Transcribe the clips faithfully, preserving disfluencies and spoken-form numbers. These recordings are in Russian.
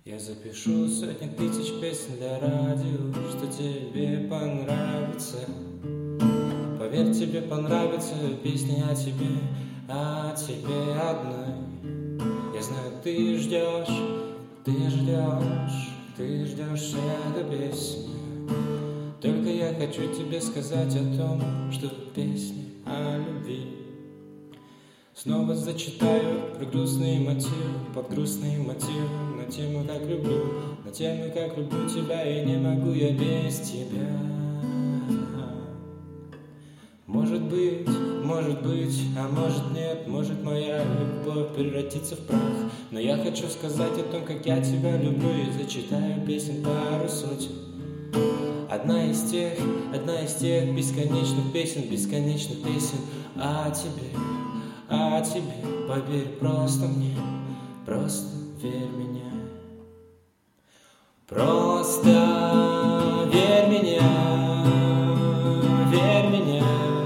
Я запишу сотни тысяч песен для радио, что тебе понравится. Поверь, тебе понравятся песни о тебе, о тебе одной. Я знаю, ты ждешь, ты ждешь, ты ждешь эту песню. Только я хочу тебе сказать о том, что песни о любви. Снова зачитаю про грустные мотивы, под грустные мотивы, на тему как люблю, на тему как люблю тебя, и не могу я без тебя. Может быть, может быть, а может нет, может моя любовь превратится в прах. Но я хочу сказать о том, как я тебя люблю, и зачитаю песен пару сотен. Одна из тех, одна из тех бесконечных песен, бесконечных песен о тебе. А тебе, поверь просто мне, просто верь меня. Просто верь меня, верь меня.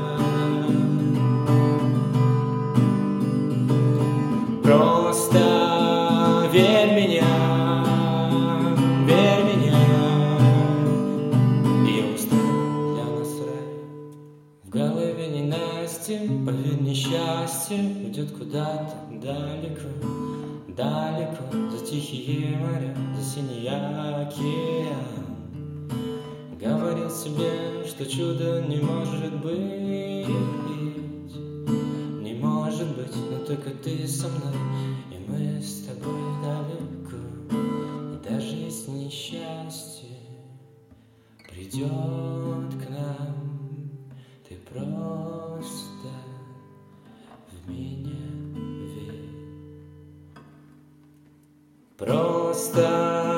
Просто верь меня, верь меня. И я устроил для нас рай. В голове ненастье, поверь, несчастье уйдет куда-то далеко, далеко, за тихие моря, за синий океан. Говорил себе, что чудо не может быть, не может быть, но только ты со мной, и мы с тобой далеко. И даже если несчастье придет к нам, ты просто в меня верь. Просто